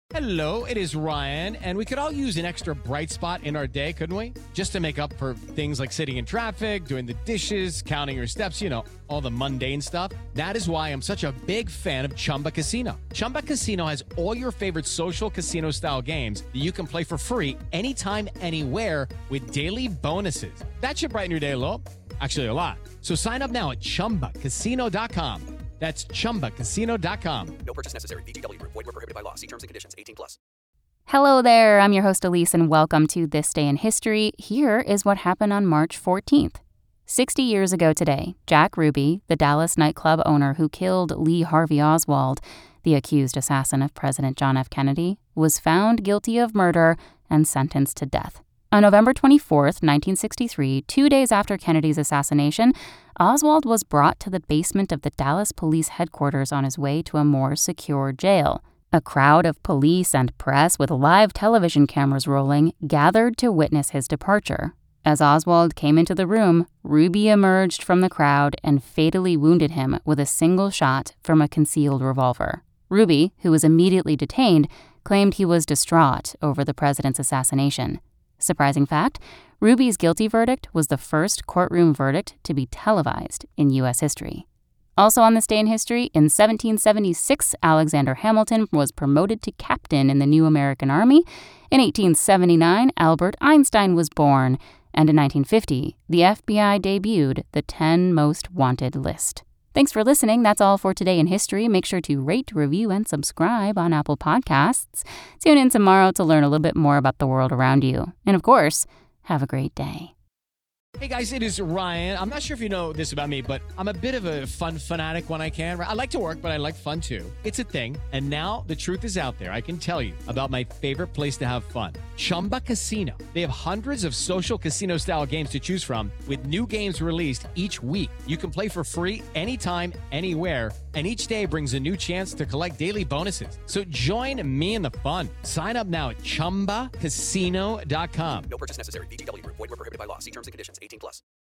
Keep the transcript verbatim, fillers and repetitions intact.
Hello, it is Ryan, and we could all use an extra bright spot in our day, couldn't we? Just to make up for things like sitting in traffic, doing the dishes, counting your steps, you know, all the mundane stuff. That is why I'm such a big fan of Chumba Casino. Chumba Casino has all your favorite social casino-style games that you can play for free anytime, anywhere with daily bonuses. That should brighten your day a little. Actually, a lot. So sign up now at chumba casino dot com. That's chumba casino dot com. No purchase necessary. V G W. Void where prohibited by law. See terms and conditions. eighteen plus. Hello there. I'm your host Elise, and welcome to This Day in History. Here is what happened on March fourteenth. Sixty years ago today, Jack Ruby, the Dallas nightclub owner who killed Lee Harvey Oswald, the accused assassin of President John F. Kennedy, was found guilty of murder and sentenced to death. On November twenty-fourth, nineteen sixty-three, two days after Kennedy's assassination, Oswald was brought to the basement of the Dallas police headquarters on his way to a more secure jail. A crowd of police and press with live television cameras rolling gathered to witness his departure. As Oswald came into the room, Ruby emerged from the crowd and fatally wounded him with a single shot from a concealed revolver. Ruby, who was immediately detained, claimed he was distraught over the president's assassination. Surprising fact, Ruby's guilty verdict was the first courtroom verdict to be televised in U S history. Also on this day in history, in seventeen seventy-six, Alexander Hamilton was promoted to captain in the new American Army. In eighteen seventy-nine, Albert Einstein was born. And in nineteen fifty, the F B I debuted the ten Most Wanted list. Thanks for listening. That's all for today in history. Make sure to rate, review, and subscribe on Apple Podcasts. Tune in tomorrow to learn a little bit more about the world around you. And of course, have a great day. Hey guys, it is Ryan. I'm not sure if you know this about me, but I'm a bit of a fun fanatic when I can. I like to work, but I like fun too. It's a thing. And now the truth is out there. I can tell you about my favorite place to have fun. Chumba Casino. They have hundreds of social casino style games to choose from with new games released each week. You can play for free anytime, anywhere. And each day brings a new chance to collect daily bonuses. So join me in the fun. Sign up now at chumba casino dot com. No purchase necessary. V G W. Void where prohibited by law. See terms and conditions. eighteen plus.